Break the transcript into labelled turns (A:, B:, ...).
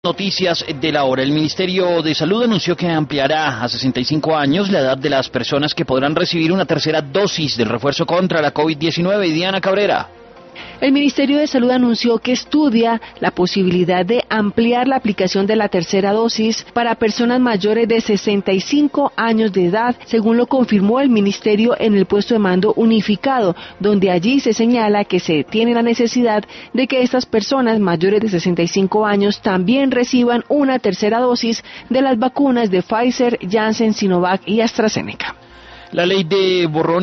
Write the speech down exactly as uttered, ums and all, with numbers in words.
A: Noticias de la hora. El Ministerio de Salud anunció que ampliará a sesenta y cinco años la edad de las personas que podrán recibir una tercera dosis del refuerzo contra la COVID diecinueve. Y Diana Cabrera.
B: El Ministerio de Salud anunció que estudia la posibilidad de ampliar la aplicación de la tercera dosis para personas mayores de sesenta y cinco años de edad, según lo confirmó el Ministerio en el puesto de mando unificado, donde allí se señala que se tiene la necesidad de que estas personas mayores de sesenta y cinco años también reciban una tercera dosis de las vacunas de Pfizer, Janssen, Sinovac y AstraZeneca.
A: La ley de borrón